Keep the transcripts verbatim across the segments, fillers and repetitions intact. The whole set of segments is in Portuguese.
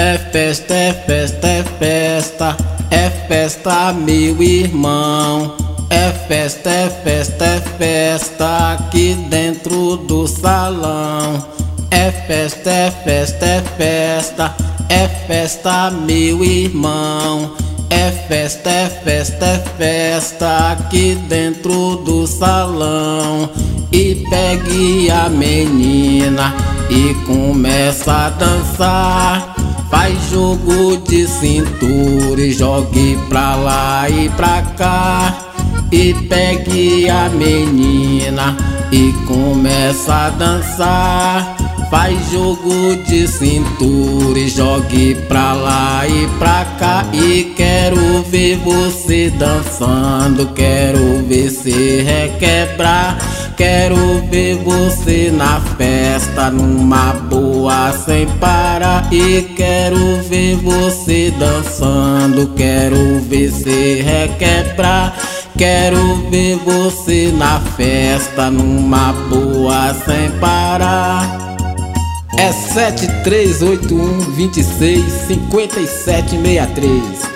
É festa, é festa, é festa, é festa, meu irmão. É festa, é festa, é festa aqui dentro do salão. É festa, é festa, é festa, é festa, meu irmão. É festa, é festa, é festa aqui dentro do salão. E pegue a menina e começa a dançar. Faz jogo de cintura e jogue pra lá e pra cá. E pegue a menina e começa a dançar. Faz jogo de cintura e jogue pra lá e pra cá. E quero ver você dançando, quero ver se requebrar. Quero ver você na festa, numa boa sem parar. E quero ver você dançando, quero ver se requebrar. Quero ver você na festa, numa boa sem parar. É sete três oito um, dois seis, cinco sete seis três.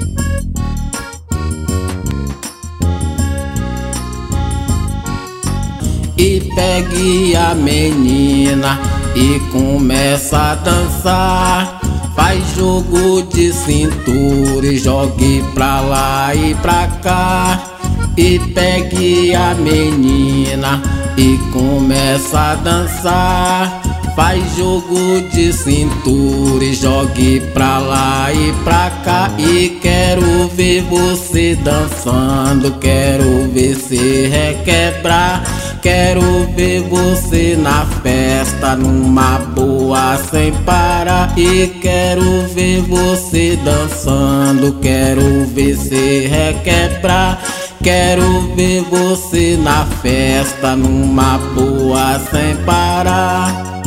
E pegue a menina e começa a dançar. Faz jogo de cintura e jogue pra lá e pra cá. E pegue a menina e começa a dançar. Faz jogo de cintura e jogue pra lá e pra cá. E quero ver você dançando, quero ver se requebrar. Quero ver você na festa, numa boa sem parar. E quero ver você dançando, quero ver se requebrar. Quero ver você na festa, numa boa sem parar.